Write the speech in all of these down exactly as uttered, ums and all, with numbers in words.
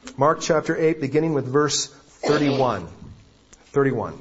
Mark chapter eight, beginning with verse thirty-one. thirty-one.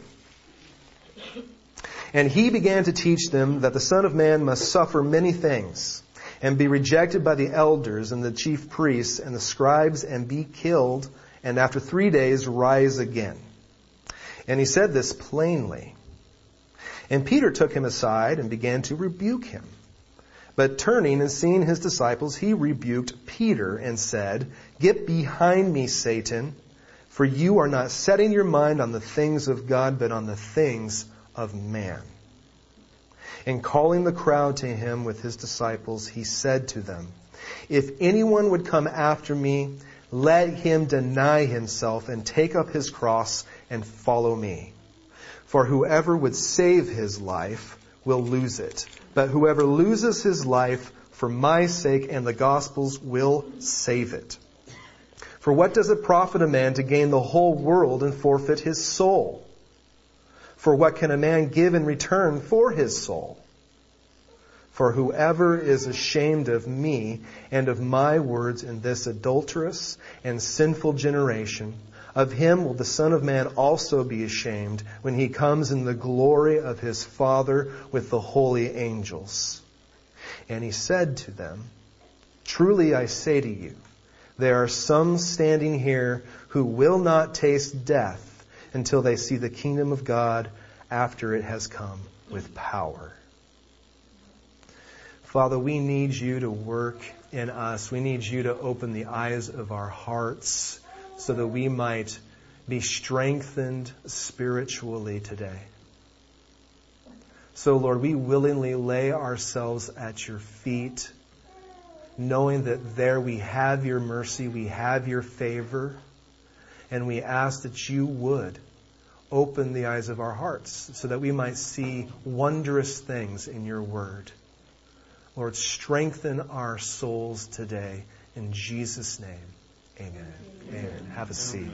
And he began to teach them that the Son of Man must suffer many things, and be rejected by the elders and the chief priests and the scribes, and be killed, and after three days rise again. And he said this plainly. And Peter took him aside and began to rebuke him. But turning and seeing his disciples, he rebuked Peter and said, Get behind me, Satan, for you are not setting your mind on the things of God, but on the things of man. And calling the crowd to him with his disciples, he said to them, If anyone would come after me, let him deny himself and take up his cross and follow me. For whoever would save his life will lose it. But whoever loses his life for my sake and the gospel's will save it. For what does it profit a man to gain the whole world and forfeit his soul? For what can a man give in return for his soul? For whoever is ashamed of me and of my words in this adulterous and sinful generation, of him will the Son of Man also be ashamed when he comes in the glory of his Father with the holy angels. And he said to them, Truly I say to you, there are some standing here who will not taste death until they see the kingdom of God after it has come with power. Father, we need you to work in us. We need you to open the eyes of our hearts so that we might be strengthened spiritually today. So, Lord, we willingly lay ourselves at your feet, knowing that there we have your mercy, we have your favor, and we ask that you would open the eyes of our hearts so that we might see wondrous things in your word. Lord, strengthen our souls today. In Jesus' name, amen. Amen. Amen. Have a seat.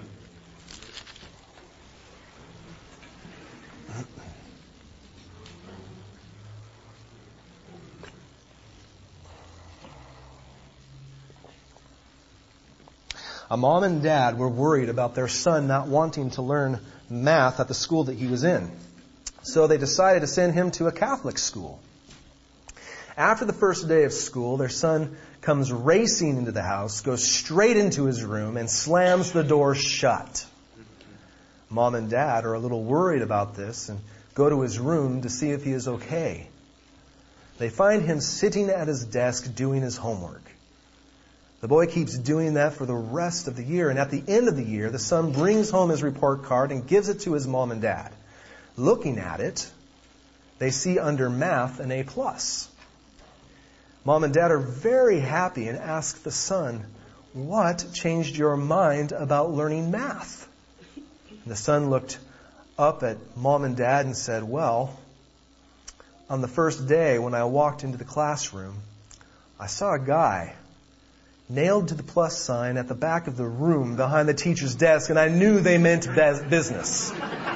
A mom and dad were worried about their son not wanting to learn math at the school that he was in. So they decided to send him to a Catholic school. After the first day of school, their son comes racing into the house, goes straight into his room, and slams the door shut. Mom and dad are a little worried about this and go to his room to see if he is okay. They find him sitting at his desk doing his homework. The boy keeps doing that for the rest of the year, and at the end of the year, the son brings home his report card and gives it to his mom and dad. Looking at it, they see under math an A plus. Mom and dad are very happy and ask the son, What changed your mind about learning math? And the son looked up at mom and dad and said, Well, on the first day when I walked into the classroom, I saw a guy nailed to the plus sign at the back of the room behind the teacher's desk, and I knew they meant business.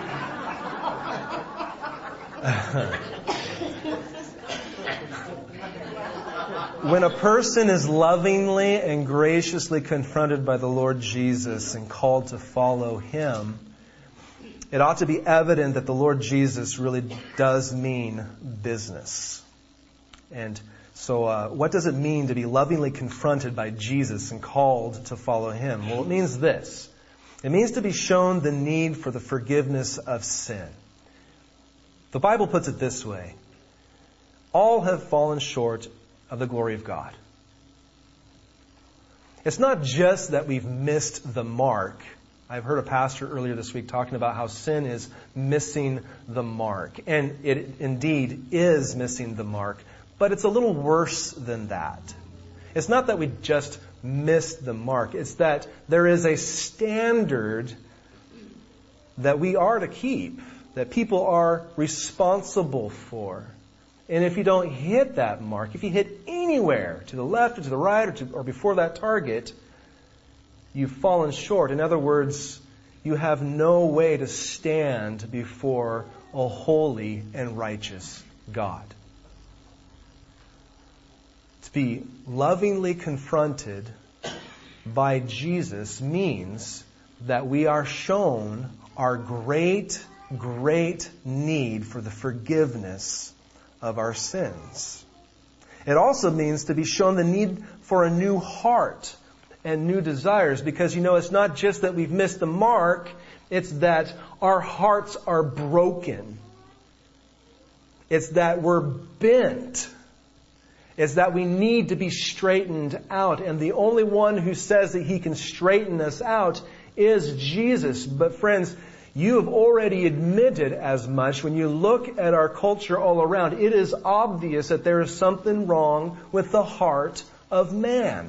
When a person is lovingly and graciously confronted by the Lord Jesus and called to follow Him, it ought to be evident that the Lord Jesus really does mean business. And so uh, what does it mean to be lovingly confronted by Jesus and called to follow Him? Well, it means this. It means to be shown the need for the forgiveness of sin. The Bible puts it this way. All have fallen short of the glory of God. It's not just that we've missed the mark. I've heard a pastor earlier this week talking about how sin is missing the mark. And it indeed is missing the mark. But it's a little worse than that. It's not that we just missed the mark. It's that there is a standard that we are to keep, that people are responsible for. And if you don't hit that mark, if you hit anywhere, to the left or to the right or, to, or before that target, you've fallen short. In other words, you have no way to stand before a holy and righteous God. To be lovingly confronted by Jesus means that we are shown our great, great need for the forgiveness of our sins. It also means to be shown the need for a new heart and new desires, because, you know, it's not just that we've missed the mark, it's that our hearts are broken. It's that we're bent. It's that we need to be straightened out. And the only one who says that He can straighten us out is Jesus. But friends, you have already admitted as much. When you look at our culture all around, it is obvious that there is something wrong with the heart of man.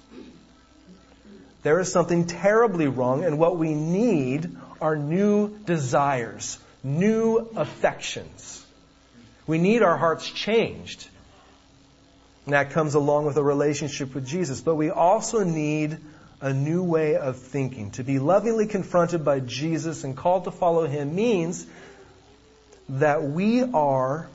There is something terribly wrong, and what we need are new desires, new affections. We need our hearts changed. And that comes along with a relationship with Jesus. But we also need a new way of thinking. To be lovingly confronted by Jesus and called to follow Him means that we are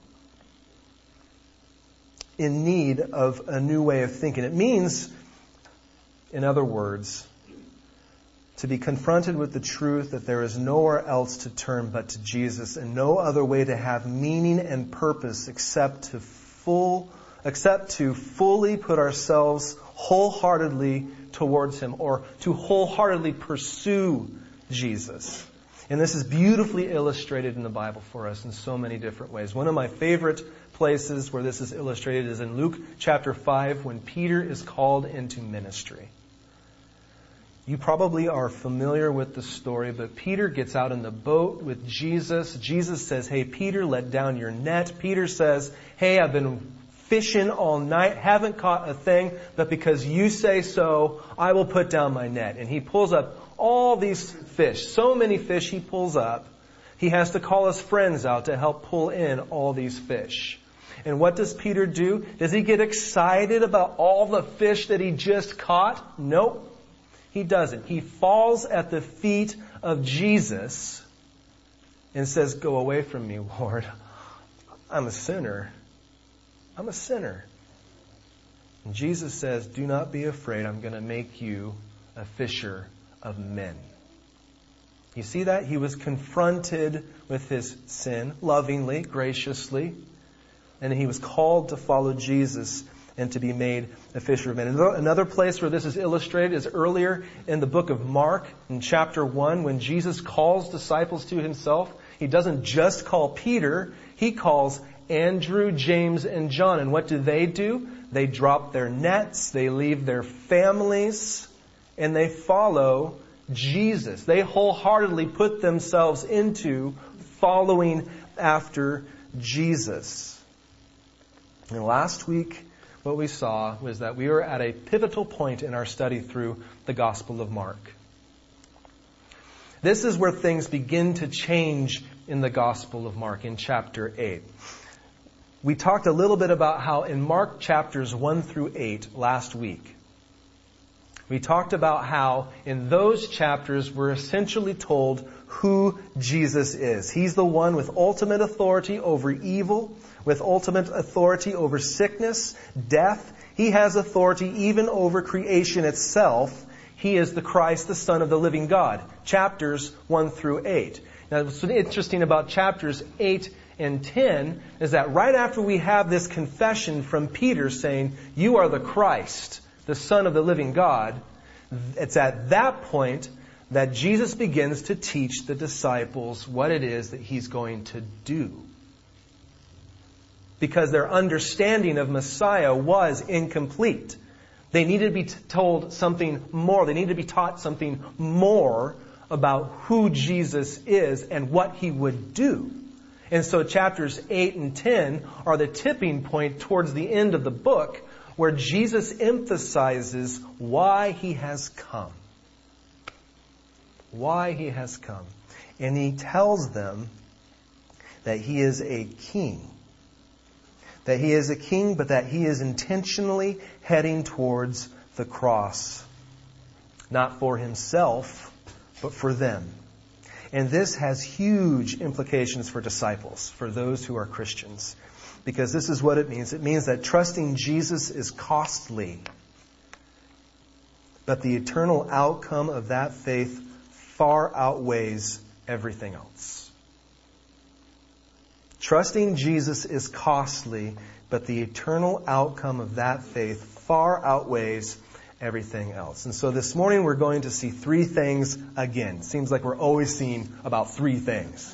in need of a new way of thinking. It means, in other words, to be confronted with the truth that there is nowhere else to turn but to Jesus, and no other way to have meaning and purpose except to full, except to fully put ourselves wholeheartedly towards Him, or to wholeheartedly pursue Jesus. And this is beautifully illustrated in the Bible for us in so many different ways. One of my favorite places where this is illustrated is in Luke chapter five, when Peter is called into ministry. You probably are familiar with the story, but Peter gets out in the boat with Jesus. Jesus says, "Hey, Peter, let down your net." Peter says, "Hey, I've been fishing all night, haven't caught a thing, but because you say so, I will put down my net." And he pulls up all these fish, so many fish he pulls up. He has to call his friends out to help pull in all these fish. And what does Peter do? Does he get excited about all the fish that he just caught? Nope. He doesn't. He falls at the feet of Jesus and says, "Go away from me, Lord. I'm a sinner. I'm a sinner." And Jesus says, "Do not be afraid. I'm going to make you a fisher of men." You see that? He was confronted with his sin lovingly, graciously, and he was called to follow Jesus and to be made a fisher of men. Another place where this is illustrated is earlier in the book of Mark, in chapter one, when Jesus calls disciples to Himself. He doesn't just call Peter, He calls Andrew, James, and John. And what do they do? They drop their nets, they leave their families, and they follow Jesus. They wholeheartedly put themselves into following after Jesus. And last week, what we saw was that we were at a pivotal point in our study through the Gospel of Mark. This is where things begin to change in the Gospel of Mark, in chapter eight. We talked a little bit about how in Mark chapters one through eight last week, we talked about how in those chapters we're essentially told who Jesus is. He's the one with ultimate authority over evil, with ultimate authority over sickness, death. He has authority even over creation itself. He is the Christ, the Son of the living God. Chapters one through eight. Now, what's interesting about chapters eight and ten is that right after we have this confession from Peter saying, "You are the Christ, the Son of the living God," it's at that point that Jesus begins to teach the disciples what it is that He's going to do. Because their understanding of Messiah was incomplete. They needed to be told something more. They needed to be taught something more about who Jesus is and what He would do. And so chapters eight and ten are the tipping point towards the end of the book, where Jesus emphasizes why He has come. Why He has come. And He tells them that He is a king. That He is a king, but that He is intentionally heading towards the cross. Not for Himself, but for them. And this has huge implications for disciples, for those who are Christians. Because this is what it means. It means that trusting Jesus is costly. but the eternal outcome of that faith far outweighs everything else. Trusting Jesus is costly, but the eternal outcome of that faith far outweighs everything else. And so this morning we're going to see three things again. Seems like we're always seeing about three things.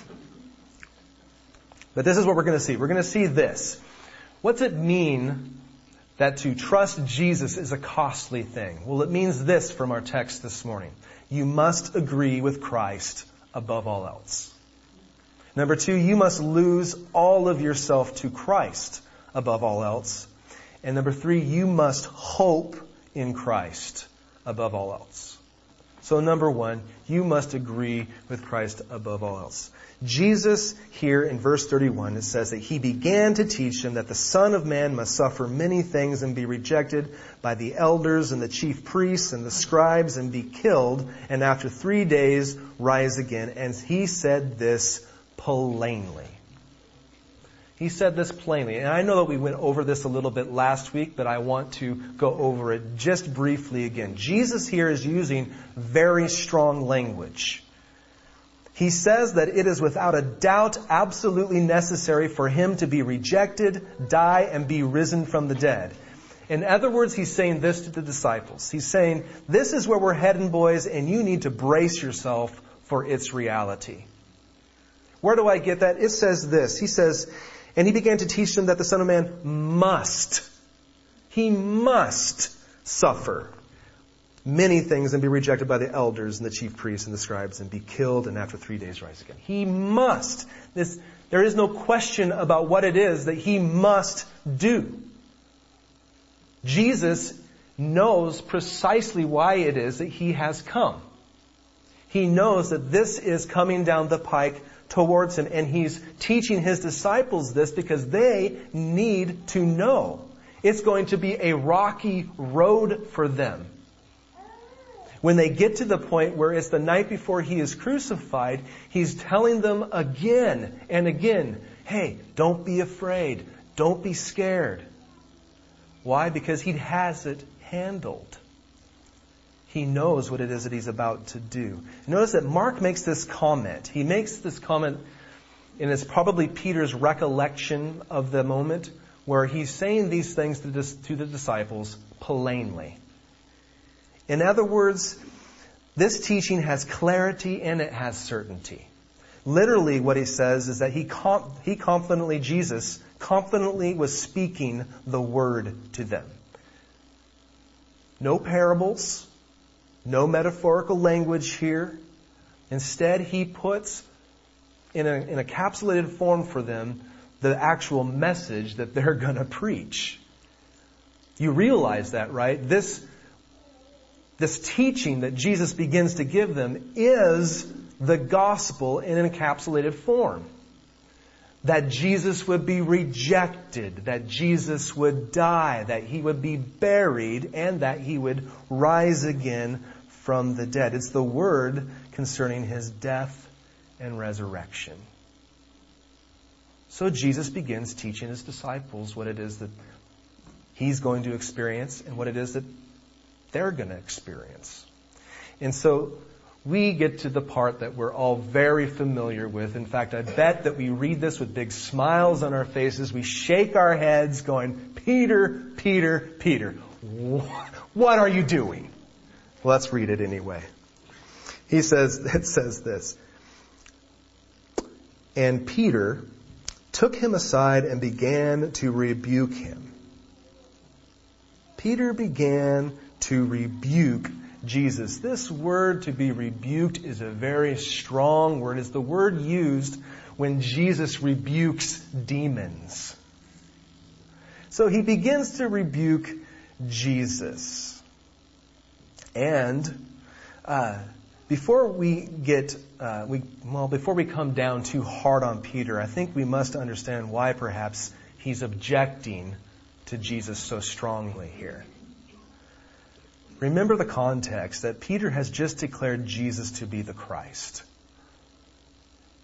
But this is what we're going to see. We're going to see this. What's it mean that to trust Jesus is a costly thing? Well, it means this from our text this morning. You must agree with Christ above all else. Number two, you must lose all of yourself to Christ above all else. And number three, you must hope in Christ above all else. So number one, you must agree with Christ above all else. Jesus here in verse thirty-one, it says that He began to teach them that the Son of Man must suffer many things and be rejected by the elders and the chief priests and the scribes and be killed, and after three days rise again. And He said this plainly. He said this plainly. And I know that we went over this a little bit last week, but I want to go over it just briefly again. Jesus here is using very strong language. He says that it is without a doubt absolutely necessary for Him to be rejected, die, and be risen from the dead. In other words, He's saying this to the disciples. He's saying, this is where we're heading, boys, and you need to brace yourself for its reality. Where do I get that? It says this. He says, and He began to teach them that the Son of Man must, He must suffer many things and be rejected by the elders and the chief priests and the scribes and be killed and after three days rise again. He must. This, there is no question about what it is that He must do. Jesus knows precisely why it is that He has come. He knows that this is coming down the pike towards Him, and He's teaching His disciples this because they need to know. It's going to be a rocky road for them. When they get to the point where it's the night before He is crucified, He's telling them again and again, hey, don't be afraid. Don't be scared. Why? Because He has it handled. He knows what it is that He's about to do. Notice that Mark makes this comment. He makes this comment, and it's probably Peter's recollection of the moment, where he's saying these things to the disciples plainly. In other words, this teaching has clarity and it has certainty. Literally what he says is that he, comp- he confidently, Jesus, confidently was speaking the word to them. No parables, no metaphorical language here. Instead, He puts in a, in a encapsulated form for them the actual message that they're going to preach. You realize that, right? This This teaching that Jesus begins to give them is the gospel in an encapsulated form. That Jesus would be rejected, that Jesus would die, that He would be buried, and that He would rise again from the dead. It's the word concerning His death and resurrection. So Jesus begins teaching His disciples what it is that He's going to experience and what it is that they're going to experience. And so we get to the part that we're all very familiar with. In fact, I bet that we read this with big smiles on our faces. We shake our heads going, Peter, Peter, Peter, what are you doing? Let's read it anyway. He says, it says this. And Peter took Him aside and began to rebuke Him. Peter began to rebuke Jesus. This word to be rebuked is a very strong word. It's the word used when Jesus rebukes demons. So He begins to rebuke Jesus. And uh, before we get, uh, we well, before we come down too hard on Peter, I think we must understand why perhaps he's objecting to Jesus so strongly here. Remember the context that Peter has just declared Jesus to be the Christ.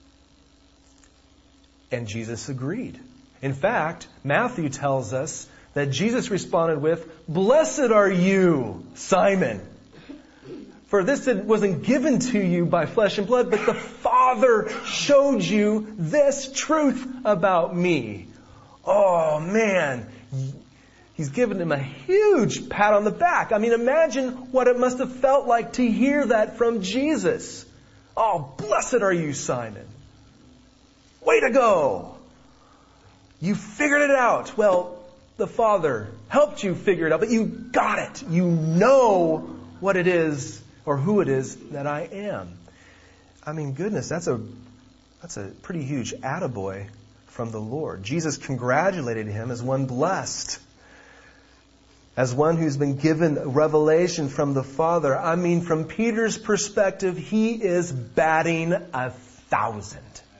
And Jesus agreed. In fact, Matthew tells us that Jesus responded with, "Blessed are you, Simon. For this wasn't given to you by flesh and blood, but the Father showed you this truth about me." Oh man, he's given him a huge pat on the back. I mean, imagine what it must have felt like to hear that from Jesus. Oh, blessed are you, Simon. Way to go. You figured it out. Well, the Father helped you figure it out, but you got it. You know what it is or who it is that I am. I mean, goodness, that's a that's a pretty huge attaboy from the Lord. Jesus congratulated him as one blessed, as one who's been given revelation from the Father. I mean, from Peter's perspective, he is batting a thousand.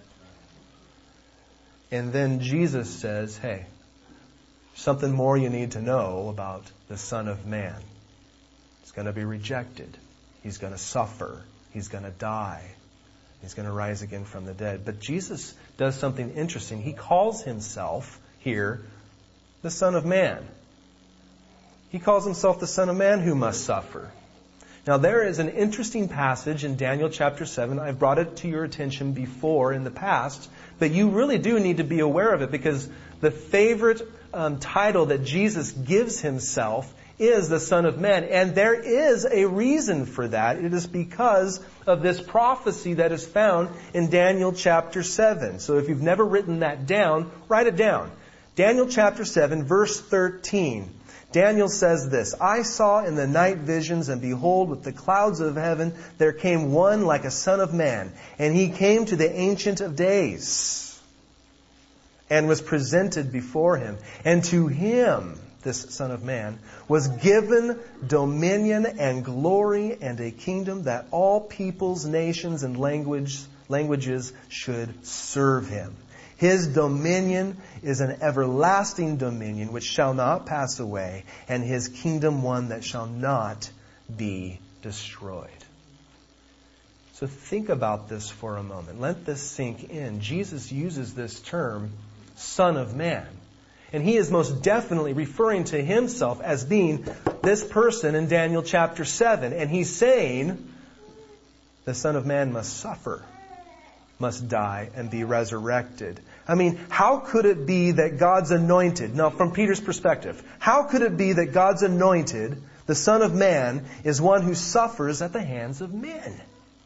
And then Jesus says, hey, something more you need to know about the Son of Man. He's going to be rejected. He's going to suffer. He's going to die. He's going to rise again from the dead. But Jesus does something interesting. He calls himself here the Son of Man. He calls himself the Son of Man who must suffer. Now there is an interesting passage in Daniel chapter seven. I've brought it to your attention before in the past, but you really do need to be aware of it because the favorite um, title that Jesus gives himself is the Son of Man. And there is a reason for that. It is because of this prophecy that is found in Daniel chapter seven. So if you've never written that down, write it down. Daniel chapter seven, verse thirteen. Daniel says this, "I saw in the night visions, and behold, with the clouds of heaven, there came one like a son of man. And he came to the Ancient of Days, and was presented before him. And to him," this Son of Man, "was given dominion and glory and a kingdom that all peoples, nations, and language, languages should serve him. His dominion is an everlasting dominion which shall not pass away, and his kingdom one that shall not be destroyed." So think about this for a moment. Let this sink in. Jesus uses this term, Son of Man. And he is most definitely referring to himself as being this person in Daniel chapter seven. And he's saying the Son of Man must suffer, must die, and be resurrected. I mean, how could it be that God's anointed, now from Peter's perspective, how could it be that God's anointed, the Son of Man, is one who suffers at the hands of men?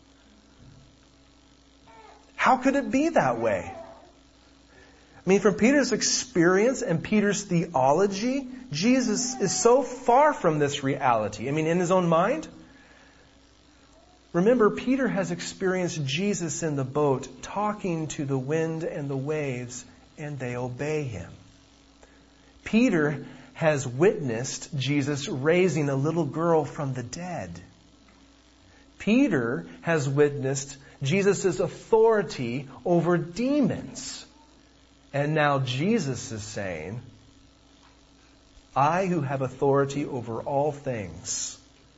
How could it be that way? I mean, from Peter's experience and Peter's theology, Jesus is so far from this reality. I mean, in his own mind. Remember, Peter has experienced Jesus in the boat talking to the wind and the waves, and they obey him. Peter has witnessed Jesus raising a little girl from the dead. Peter has witnessed Jesus' authority over demons. And now Jesus is saying, "I who have authority over all things,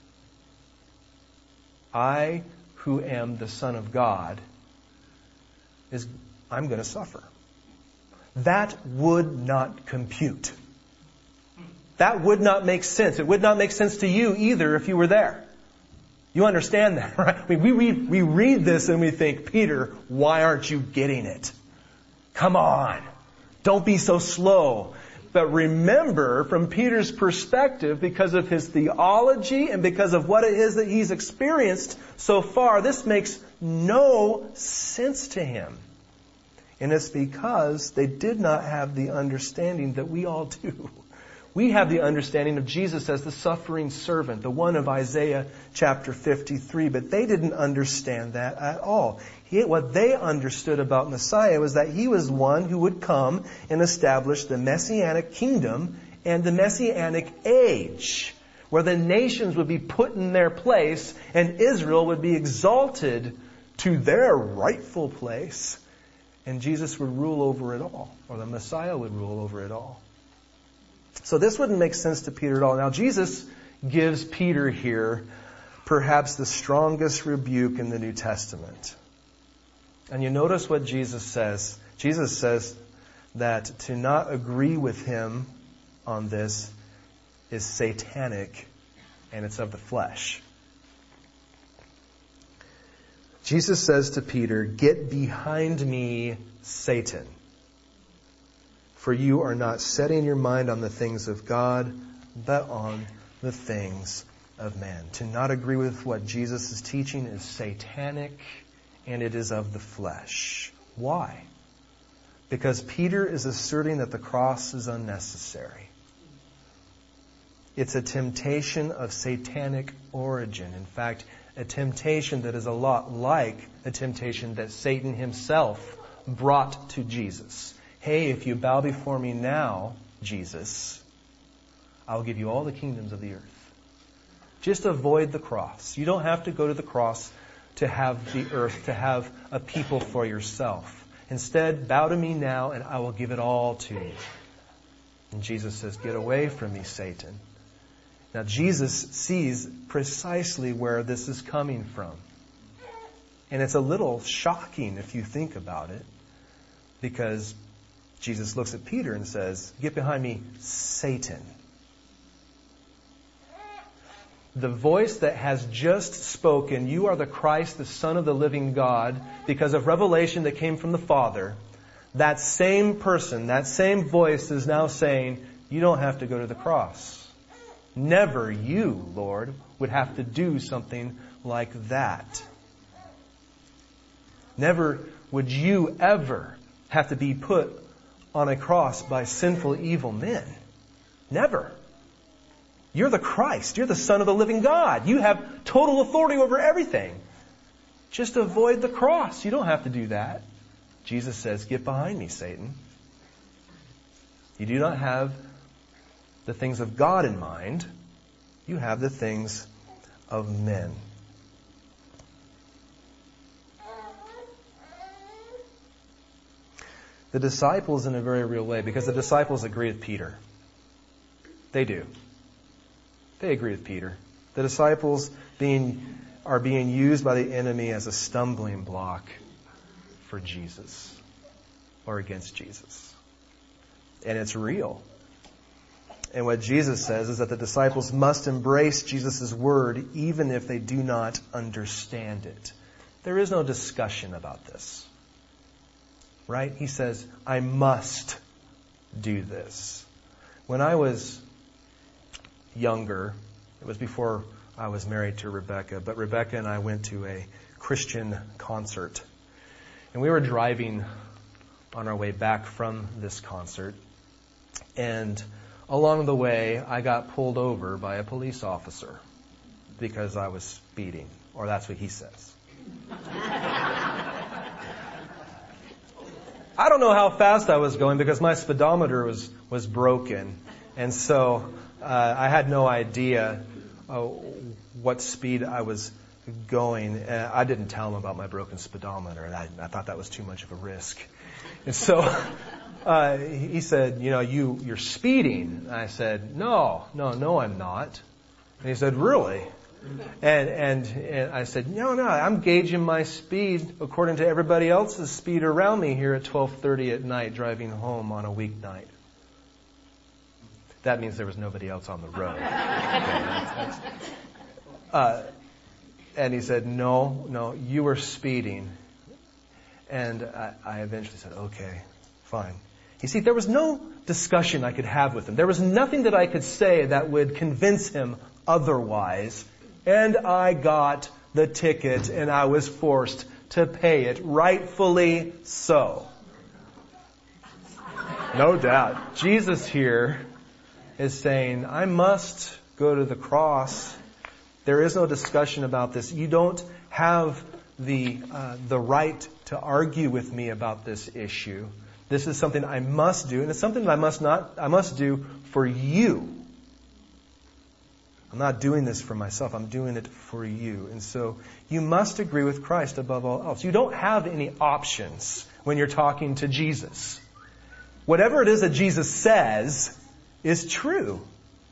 I who am the Son of God, is I'm going to suffer." That would not compute. That would not make sense. It would not make sense to you either if you were there. You understand that, right? I mean, we read, we read this and we think, Peter, why aren't you getting it? Come on. Don't be so slow. But remember, from Peter's perspective, because of his theology and because of what it is that he's experienced so far, this makes no sense to him. And it's because they did not have the understanding that we all do. We have the understanding of Jesus as the suffering servant, the one of Isaiah chapter fifty-three, but they didn't understand that at all. He, what they understood about Messiah was that he was one who would come and establish the Messianic kingdom and the Messianic age, where the nations would be put in their place and Israel would be exalted to their rightful place, and Jesus would rule over it all, or the Messiah would rule over it all. So this wouldn't make sense to Peter at all. Now Jesus gives Peter here perhaps the strongest rebuke in the New Testament. And you notice what Jesus says. Jesus says that to not agree with him on this is satanic and it's of the flesh. Jesus says to Peter, "Get behind me, Satan. For you are not setting your mind on the things of God, but on the things of man." To not agree with what Jesus is teaching is satanic and it is of the flesh. Why? Because Peter is asserting that the cross is unnecessary. It's a temptation of satanic origin. In fact, a temptation that is a lot like a temptation that Satan himself brought to Jesus. Hey, if you bow before me now, Jesus, I'll give you all the kingdoms of the earth. Just avoid the cross. You don't have to go to the cross to have the earth, to have a people for yourself. Instead, bow to me now and I will give it all to you. And Jesus says, "Get away from me, Satan." Now, Jesus sees precisely where this is coming from. And it's a little shocking if you think about it, because Jesus looks at Peter and says, "Get behind me, Satan." The voice that has just spoken, "You are the Christ, the Son of the living God," because of revelation that came from the Father, that same person, that same voice is now saying, "You don't have to go to the cross. Never you, Lord, would have to do something like that. Never would you ever have to be put on a cross by sinful, evil men. Never. You're the Christ. You're the Son of the living God. You have total authority over everything. Just avoid the cross. You don't have to do that." Jesus says, "Get behind me, Satan. You do not have the things of God in mind. You have the things of men." The disciples, in a very real way, because the disciples agree with Peter. They do. They agree with Peter. The disciples being are being used by the enemy as a stumbling block for Jesus or against Jesus. And it's real. And what Jesus says is that the disciples must embrace Jesus' word even if they do not understand it. There is no discussion about this. Right? He says, "I must do this." When I was younger, it was before I was married to Rebecca, but Rebecca and I went to a Christian concert. And we were driving on our way back from this concert. And along the way, I got pulled over by a police officer because I was speeding, or that's what he says. I don't know how fast I was going because my speedometer was, was broken. And so uh, I had no idea uh, what speed I was going. Uh, I didn't tell him about my broken speedometer, and I, I thought that was too much of a risk. And so uh, he said, "You know, you, you're speeding." And I said, no, no, no, I'm not. And he said, "Really?" And, and and I said, no, no, I'm gauging my speed according to everybody else's speed around me here at twelve thirty at night driving home on a weeknight. That means there was nobody else on the road. Okay, that's, that's, uh, and he said, no, no, you were speeding. And I, I eventually said, okay, fine. You see, there was no discussion I could have with him. There was nothing that I could say that would convince him otherwise. And I got the ticket and I was forced to pay it, rightfully so. No doubt. Jesus here is saying, I must go to the cross. There is no discussion about this. You don't have the uh, the right to argue with me about this issue. This is something I must do, and it's something that I must not I must do for you. I'm not doing this for myself. I'm doing it for you. And so you must agree with Christ above all else. You don't have any options when you're talking to Jesus. Whatever it is that Jesus says is true.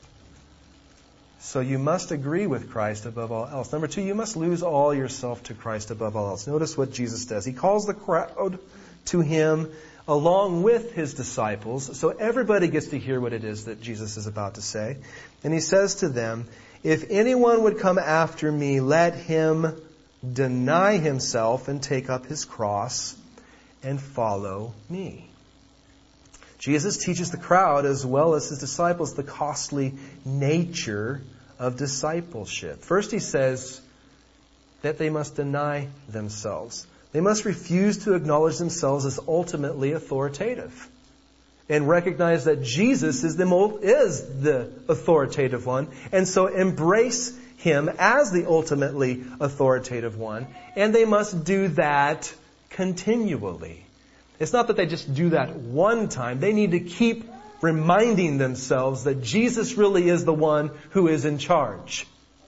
So you must agree with Christ above all else. Number two, you must lose all yourself to Christ above all else. Notice what Jesus does. He calls the crowd to Him along with his disciples. So everybody gets to hear what it is that Jesus is about to say. And he says to them, if anyone would come after me, let him deny himself and take up his cross and follow me. Jesus teaches the crowd as well as his disciples the costly nature of discipleship. First he says that they must deny themselves. They must refuse to acknowledge themselves as ultimately authoritative and recognize that Jesus is the, is the authoritative one, and so embrace him as the ultimately authoritative one, and they must do that continually. It's not that they just do that one time. They need to keep reminding themselves that Jesus really is the one who is in charge.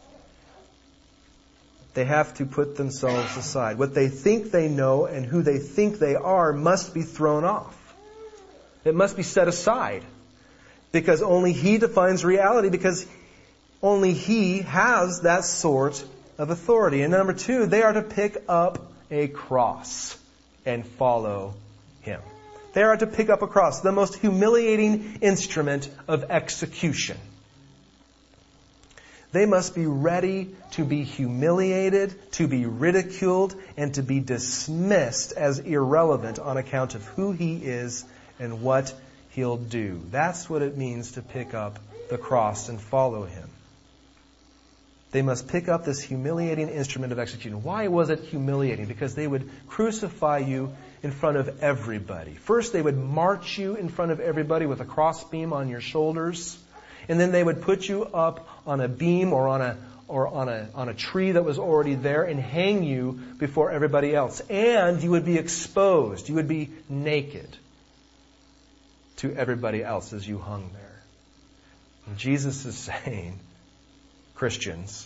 They have to put themselves aside. What they think they know and who they think they are must be thrown off. It must be set aside. Because only He defines reality, because only He has that sort of authority. And number two, they are to pick up a cross and follow Him. They are to pick up a cross, the most humiliating instrument of execution. They must be ready to be humiliated, to be ridiculed, and to be dismissed as irrelevant on account of who He is and what He'll do. That's what it means to pick up the cross and follow Him. They must pick up this humiliating instrument of execution. Why was it humiliating? Because they would crucify you in front of everybody. First, they would march you in front of everybody with a crossbeam on your shoulders. And then they would put you up on a beam or on a or on a on a tree that was already there and hang you before everybody else. And you would be exposed. You would be naked to everybody else as you hung there. And Jesus is saying, Christians,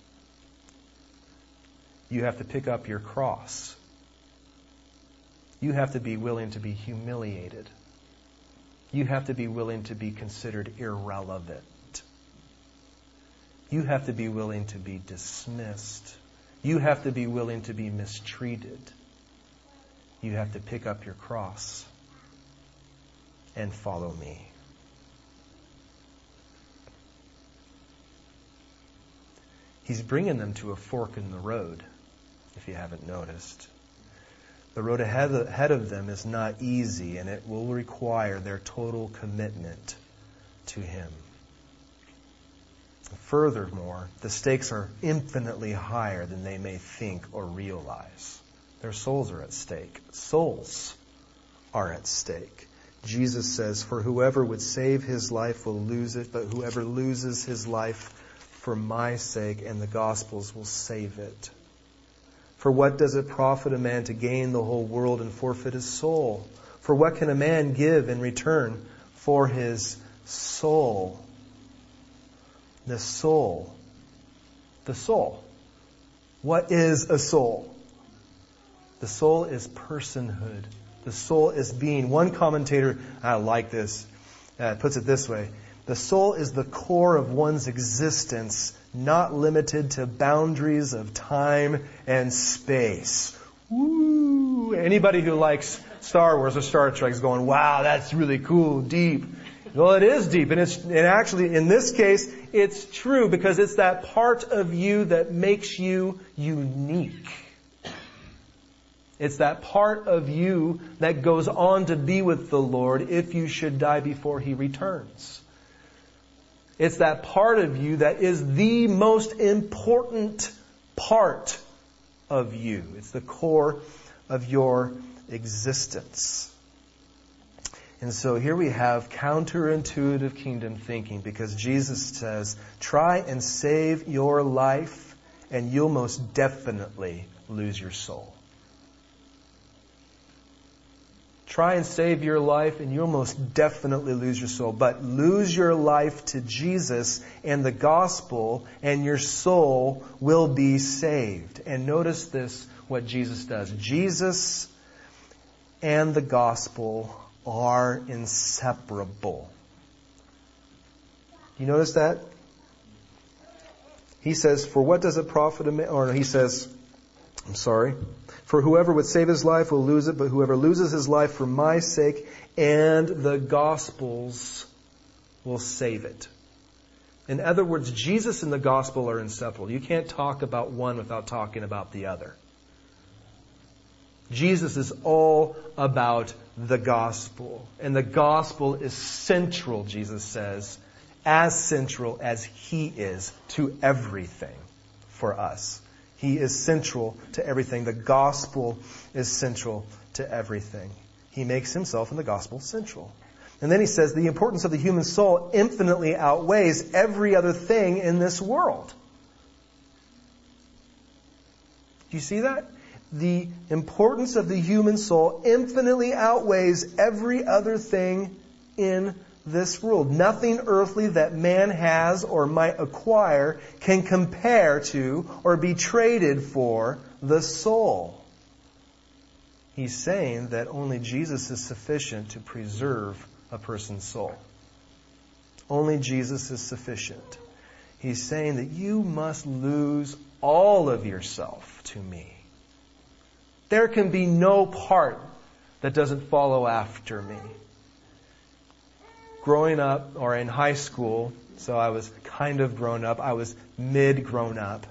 you have to pick up your cross. You have to be willing to be humiliated. You have to be willing to be considered irrelevant. You have to be willing to be dismissed. You have to be willing to be mistreated. You have to pick up your cross and follow me. He's bringing them to a fork in the road, if you haven't noticed. The road ahead of them is not easy, and it will require their total commitment to Him. Furthermore, the stakes are infinitely higher than they may think or realize. Their souls are at stake. Souls are at stake. Jesus says, for whoever would save his life will lose it, but whoever loses his life for my sake and the gospel's will save it. For what does it profit a man to gain the whole world and forfeit his soul? For what can a man give in return for his soul? The soul. The soul. What is a soul? The soul is personhood. The soul is being. One commentator, I like this, uh, puts it this way. The soul is the core of one's existence, not limited to boundaries of time and space. Woo! Anybody who likes Star Wars or Star Trek is going, wow, that's really cool, deep. Well, it is deep. And it's, and actually, in this case, it's true because it's that part of you that makes you unique. It's that part of you that goes on to be with the Lord if you should die before He returns. It's that part of you that is the most important part of you. It's the core of your existence. And so here we have counterintuitive kingdom thinking, because Jesus says, try and save your life and you'll most definitely lose your soul. Try and save your life and you'll most definitely lose your soul. But lose your life to Jesus and the gospel and your soul will be saved. And notice this, what Jesus does. Jesus and the gospel are inseparable. You notice that? He says, for what does it profit a man? Or he says, I'm sorry. For whoever would save his life will lose it, but whoever loses his life for my sake and the gospel's will save it. In other words, Jesus and the gospel are inseparable. You can't talk about one without talking about the other. Jesus is all about the gospel. And the gospel is central, Jesus says, as central as He is to everything for us. He is central to everything. The gospel is central to everything. He makes Himself and the gospel central. And then He says the importance of the human soul infinitely outweighs every other thing in this world. Do you see that? The importance of the human soul infinitely outweighs every other thing in this world. Nothing earthly that man has or might acquire can compare to or be traded for the soul. He's saying that only Jesus is sufficient to preserve a person's soul. Only Jesus is sufficient. He's saying that you must lose all of yourself to me. There can be no part that doesn't follow after me. Growing up, or in high school, so I was kind of grown up, I was mid-grown up.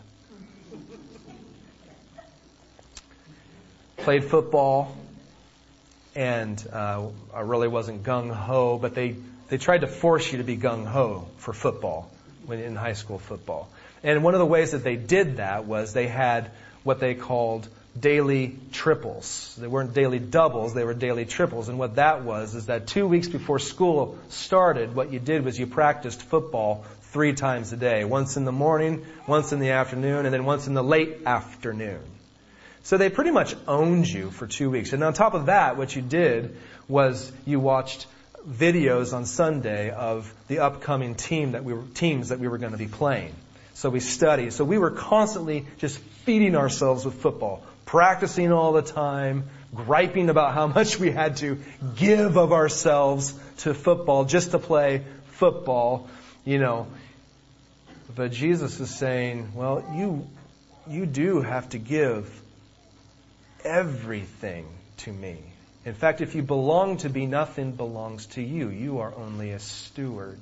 Played football, and uh, I really wasn't gung-ho, but they, they tried to force you to be gung-ho for football, when in high school football. And one of the ways that they did that was they had what they called daily triples. They weren't daily doubles, they were daily triples. And what that was is that two weeks before school started, what you did was you practiced football three times a day. Once in the morning, once in the afternoon, and then once in the late afternoon. So they pretty much owned you for two weeks. And on top of that, what you did was you watched videos on Sunday of the upcoming team that we were, teams that we were going to be playing. So we studied. So we were constantly just feeding ourselves with football. Practicing all the time, griping about how much we had to give of ourselves to football just to play football, you know. But Jesus is saying, well, you you do have to give everything to me. In fact, if you belong to me, nothing belongs to you. You are only a steward.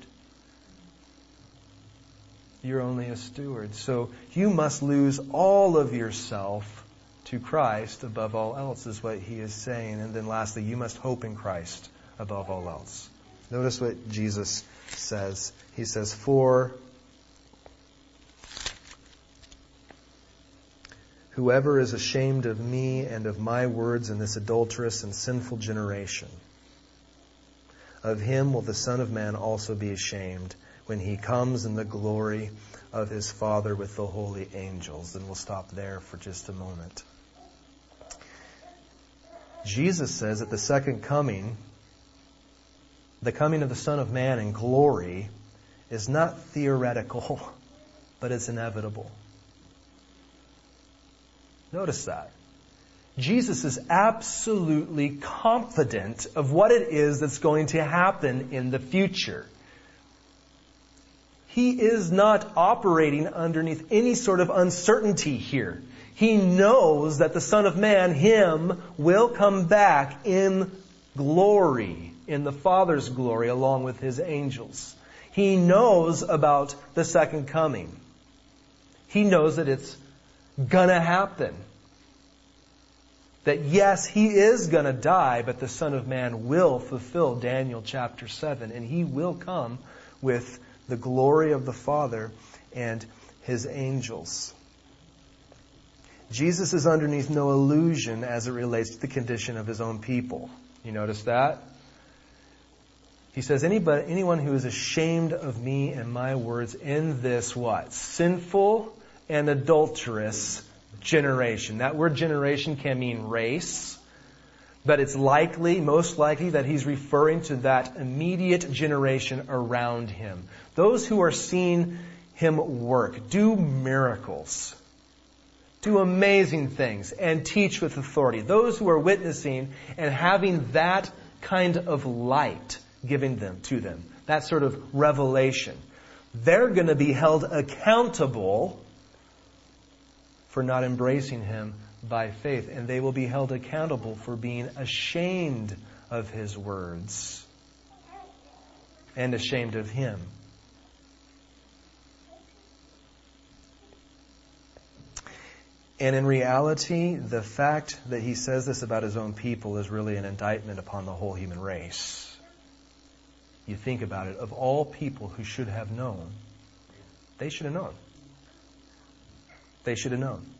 You're only a steward. So you must lose all of yourself to Christ above all else, is what He is saying. And then lastly, you must hope in Christ above all else. Notice what Jesus says. He says, for whoever is ashamed of me and of my words in this adulterous and sinful generation, of him will the Son of Man also be ashamed when He comes in the glory of His Father with the holy angels. And we'll stop there for just a moment. Jesus says that the second coming, the coming of the Son of Man in glory, is not theoretical, but it's inevitable. Notice that. Jesus is absolutely confident of what it is that's going to happen in the future. He is not operating underneath any sort of uncertainty here. He knows that the Son of Man, Him, will come back in glory, in the Father's glory, along with His angels. He knows about the second coming. He knows that it's gonna happen. That yes, He is gonna die, but the Son of Man will fulfill Daniel chapter seven, and He will come with the glory of the Father and His angels. Jesus is underneath no illusion as it relates to the condition of His own people. You notice that? He says, anybody, anyone who is ashamed of me and my words in this what? Sinful and adulterous generation. That word generation can mean race, but it's likely, most likely, that He's referring to that immediate generation around Him. Those who are seeing Him work, do miracles, do amazing things, and teach with authority. Those who are witnessing and having that kind of light given them to them, that sort of revelation, they're going to be held accountable for not embracing Him by faith. And they will be held accountable for being ashamed of His words and ashamed of Him. And in reality, the fact that He says this about His own people is really an indictment upon the whole human race. You think about it, of all people who should have known, they should have known. They should have known.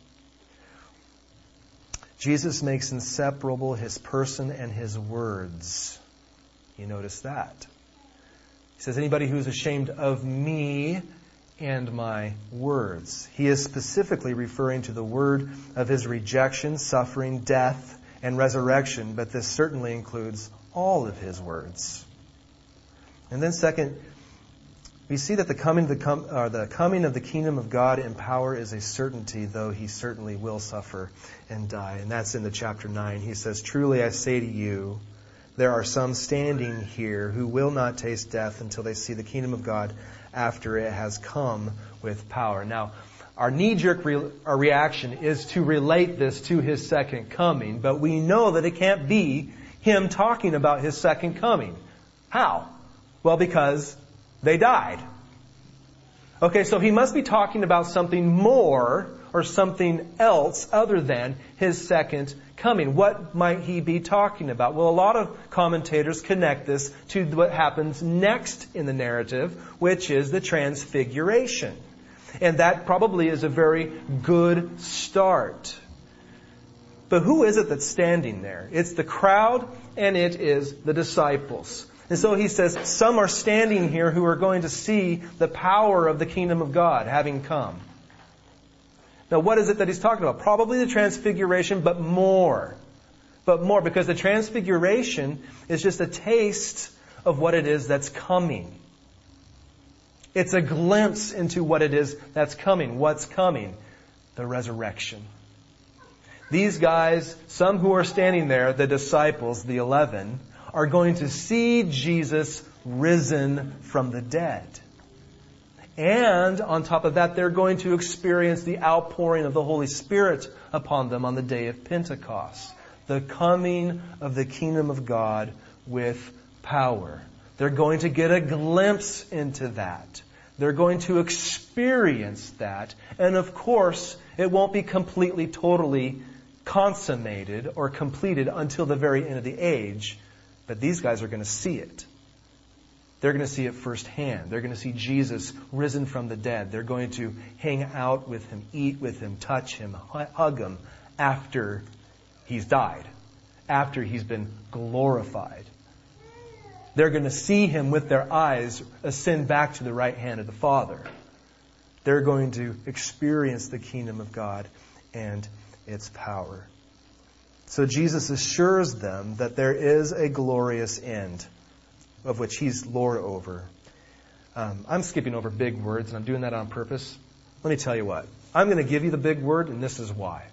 Jesus makes inseparable His person and His words. You notice that. He says, anybody who is ashamed of me and my words. He is specifically referring to the word of His rejection, suffering, death, and resurrection, but this certainly includes all of His words. And then second, we see that the coming, of the, com- uh, the coming of the kingdom of God in power is a certainty, though He certainly will suffer and die. And that's in the chapter nine. He says, truly I say to you, there are some standing here who will not taste death until they see the kingdom of God after it has come with power. Now, our knee-jerk re- our reaction is to relate this to His second coming, but we know that it can't be Him talking about His second coming. How? Well, because they died. Okay, so He must be talking about something more or something else other than His second coming. What might He be talking about? Well, a lot of commentators connect this to what happens next in the narrative, which is the transfiguration. And that probably is a very good start. But who is it that's standing there? It's the crowd and it is the disciples. And so He says, some are standing here who are going to see the power of the kingdom of God having come. Now, what is it that He's talking about? Probably the transfiguration, but more. But more, because the transfiguration is just a taste of what it is that's coming. It's a glimpse into what it is that's coming. What's coming? The resurrection. These guys, some who are standing there, the disciples, the eleven, are going to see Jesus risen from the dead. And on top of that, they're going to experience the outpouring of the Holy Spirit upon them on the day of Pentecost. The coming of the kingdom of God with power. They're going to get a glimpse into that. They're going to experience that. And of course, it won't be completely, totally consummated or completed until the very end of the age. But these guys are going to see it. They're going to see it firsthand. They're going to see Jesus risen from the dead. They're going to hang out with Him, eat with Him, touch Him, hug Him after He's died, after He's been glorified. They're going to see Him with their eyes ascend back to the right hand of the Father. They're going to experience the kingdom of God and its power. So Jesus assures them that there is a glorious end, of which He's Lord over. Um, I'm skipping over big words, and I'm doing that on purpose. Let me tell you what. I'm going to give you the big word, and this is why.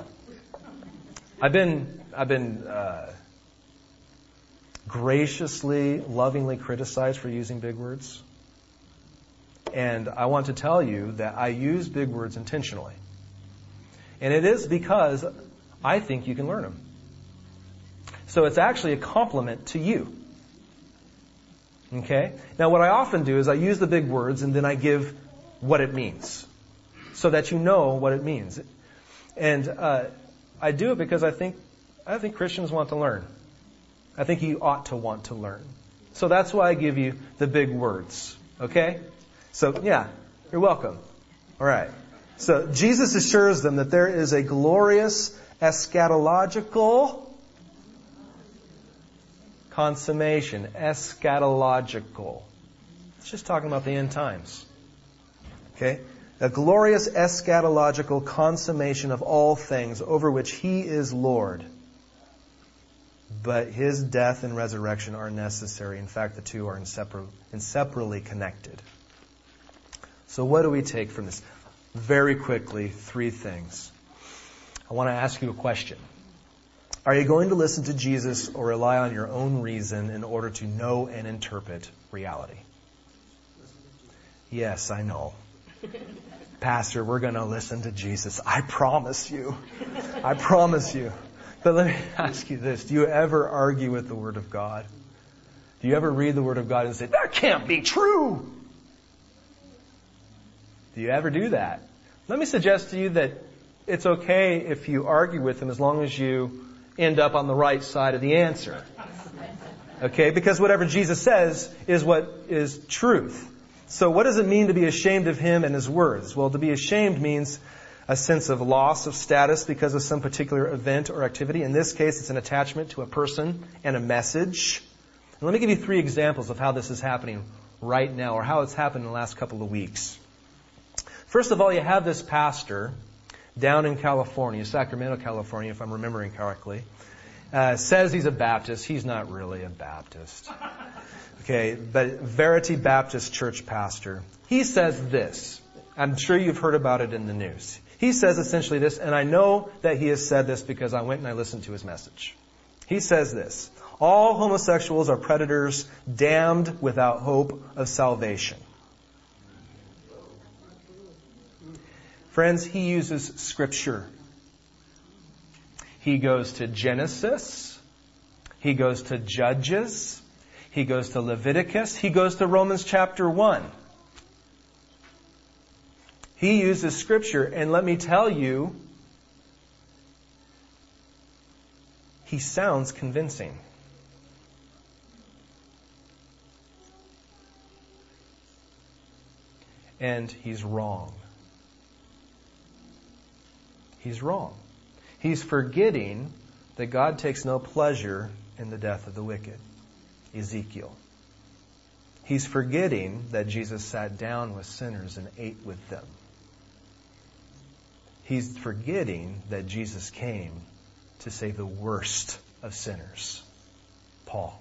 I've been, I've been uh, graciously, lovingly criticized for using big words. And I want to tell you that I use big words intentionally. And it is because I think you can learn them. So it's actually a compliment to you. Okay? Now what I often do is I use the big words and then I give what it means. So that you know what it means. And uh, I do it because I think I think Christians want to learn. I think you ought to want to learn. So that's why I give you the big words. Okay? So yeah, you're welcome. All right. So Jesus assures them that there is a glorious eschatological consummation. Eschatological. It's just talking about the end times. Okay? A glorious eschatological consummation of all things over which He is Lord. But His death and resurrection are necessary. In fact, the two are insepar- inseparably connected. So what do we take from this? Very quickly, three things. I want to ask you a question. Are you going to listen to Jesus or rely on your own reason in order to know and interpret reality? Yes, I know. Pastor, we're going to listen to Jesus. I promise you. I promise you. But let me ask you this. Do you ever argue with the Word of God? Do you ever read the Word of God and say, that can't be true? Do you ever do that? Let me suggest to you that it's okay if you argue with Him as long as you end up on the right side of the answer. Okay? Because whatever Jesus says is what is truth. So what does it mean to be ashamed of Him and His words? Well, to be ashamed means a sense of loss of status because of some particular event or activity. In this case, it's an attachment to a person and a message. And let me give you three examples of how this is happening right now, or how it's happened in the last couple of weeks. First of all, you have this pastor down in California, Sacramento, California, if I'm remembering correctly, uh, says he's a Baptist. He's not really a Baptist. Okay, but Verity Baptist Church pastor. He says this. I'm sure you've heard about it in the news. He says essentially this, and I know that he has said this because I went and I listened to his message. He says this: all homosexuals are predators, damned without hope of salvation. Friends, he uses Scripture. He goes to Genesis. He goes to Judges. He goes to Leviticus. He goes to Romans chapter one. He uses Scripture, and let me tell you, he sounds convincing. And he's wrong. He's wrong. He's forgetting that God takes no pleasure in the death of the wicked. Ezekiel. He's forgetting that Jesus sat down with sinners and ate with them. He's forgetting that Jesus came to save the worst of sinners, Paul.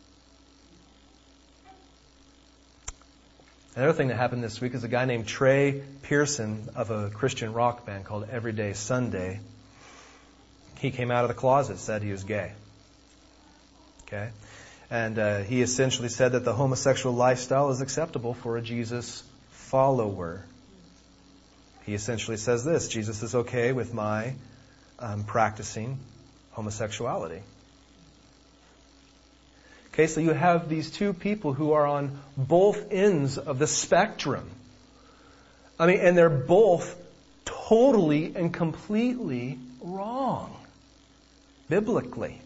Another thing that happened this week is a guy named Trey Pearson of a Christian rock band called Everyday Sunday. He came out of the closet, said he was gay. Okay? And uh, he essentially said that the homosexual lifestyle is acceptable for a Jesus follower. He essentially says this: Jesus is okay with my um, practicing homosexuality. Okay, so you have these two people who are on both ends of the spectrum. I mean, and they're both totally and completely wrong, biblically.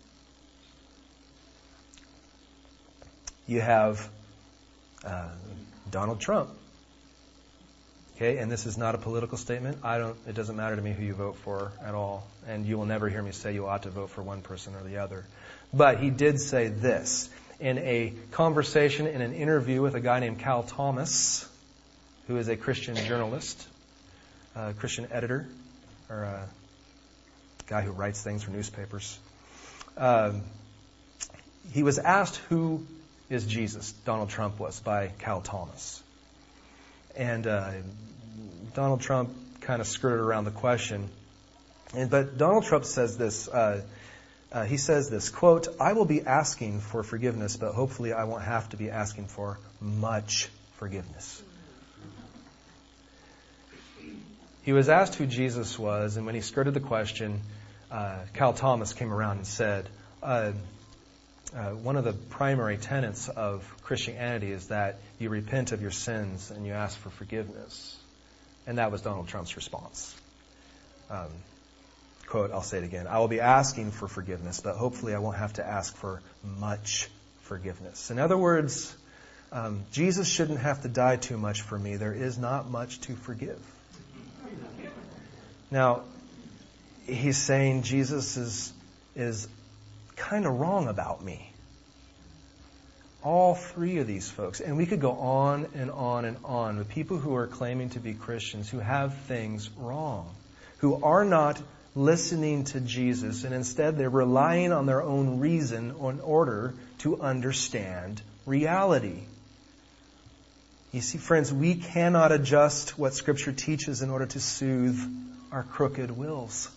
You have uh, Donald Trump. Okay, and this is not a political statement. I don't. It doesn't matter to me who you vote for at all, and you will never hear me say you ought to vote for one person or the other. But he did say this in a conversation, in an interview with a guy named Cal Thomas, who is a Christian journalist, a Christian editor, or a guy who writes things for newspapers. Um, he was asked who is Jesus, Donald Trump was, by Cal Thomas. And uh, Donald Trump kind of skirted around the question. And, but Donald Trump says this, uh, uh, he says this, quote, "I will be asking for forgiveness, but hopefully I won't have to be asking for much forgiveness." He was asked who Jesus was, and when he skirted the question, uh, Cal Thomas came around and said, uh, uh, one of the primary tenets of Christianity is that you repent of your sins and you ask for forgiveness. And that was Donald Trump's response. Um, quote, I'll say it again. "I will be asking for forgiveness, but hopefully I won't have to ask for much forgiveness." In other words, um, Jesus shouldn't have to die too much for me. There is not much to forgive. Now, he's saying Jesus is, is kind of wrong about me. All three of these folks. And we could go on and on and on with people who are claiming to be Christians who have things wrong, who are not listening to Jesus, and instead they're relying on their own reason in order to understand reality. You see, friends, we cannot adjust what Scripture teaches in order to soothe our crooked wills.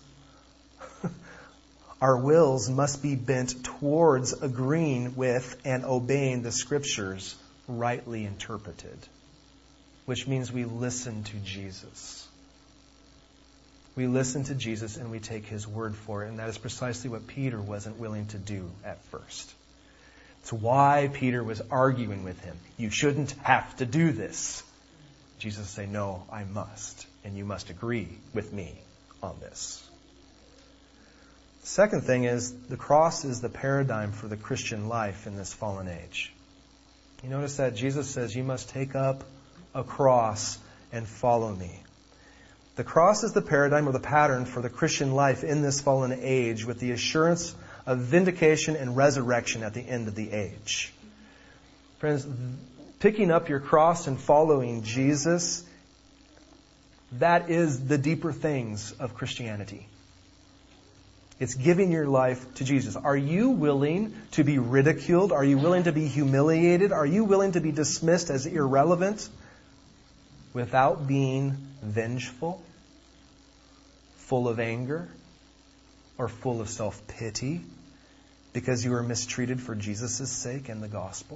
Our wills must be bent towards agreeing with and obeying the Scriptures rightly interpreted. which means we listen to Jesus. We listen to Jesus and we take His word for it, and that is precisely what Peter wasn't willing to do at first. It's why Peter was arguing with him. You shouldn't have to do this. Jesus said, no, I must, and you must agree with me on this. The second thing is the cross is the paradigm for the Christian life in this fallen age. You notice that Jesus says you must take up a cross and follow me. The cross is the paradigm or the pattern for the Christian life in this fallen age, with the assurance of vindication and resurrection at the end of the age. Friends, picking up your cross and following Jesus, that is the deeper things of Christianity. It's giving your life to Jesus. Are you willing to be ridiculed? Are you willing to be humiliated? Are you willing to be dismissed as irrelevant without being vengeful, full of anger, or full of self-pity because you were mistreated for Jesus' sake and the gospel?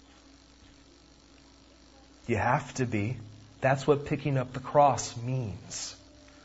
You have to be. That's what picking up the cross means.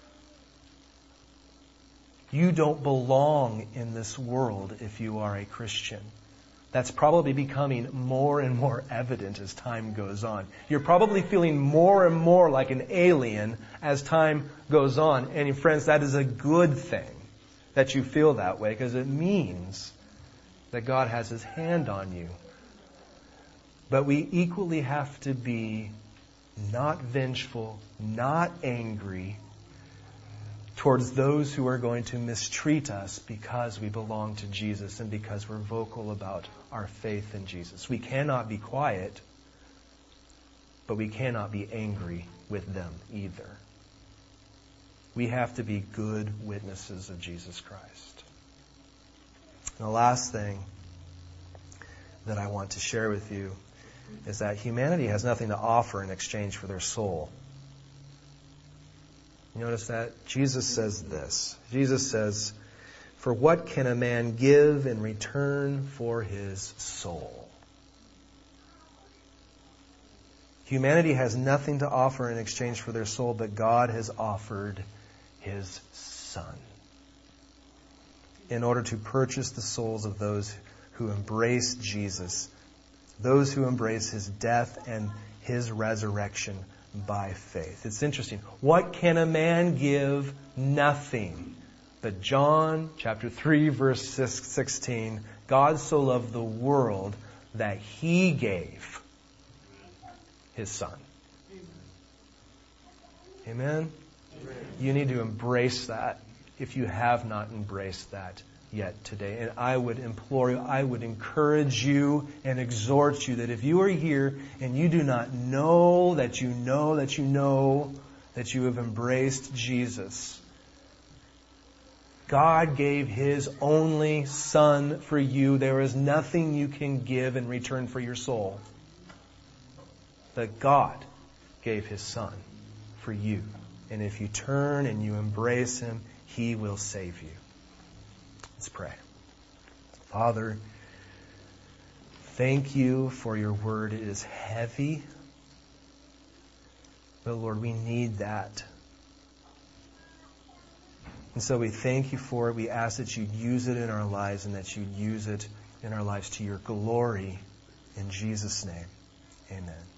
You don't belong in this world if you are a Christian. That's probably becoming more and more evident as time goes on. You're probably feeling more and more like an alien as time goes on. And friends, that is a good thing that you feel that way, because it means that God has His hand on you. But we equally have to be not vengeful, not angry towards those who are going to mistreat us because we belong to Jesus and because we're vocal about our faith in Jesus. We cannot be quiet, but we cannot be angry with them either. We have to be good witnesses of Jesus Christ. And the last thing that I want to share with you is that humanity has nothing to offer in exchange for their soul. You notice that? Jesus says this. Jesus says, "For what can a man give in return for his soul?" Humanity has nothing to offer in exchange for their soul, but God has offered His Son in order to purchase the souls of those who embrace Jesus, those who embrace His death and His resurrection by faith. It's interesting. What can a man give? Nothing. But John chapter three verse sixteen, God so loved the world that He gave His Son. Amen? Amen? You need to embrace that if you have not embraced that yet today. And I would implore you, I would encourage you and exhort you that if you are here and you do not know that you know that you know that you have embraced Jesus, God gave His only Son for you. There is nothing you can give in return for your soul. But God gave His Son for you. And if you turn and you embrace Him, He will save you. Let's pray. Father, thank You for Your word. It is heavy. But Lord, we need that. And so we thank You for it. We ask that You'd use it in our lives and that You'd use it in our lives to Your glory. In Jesus' name, amen.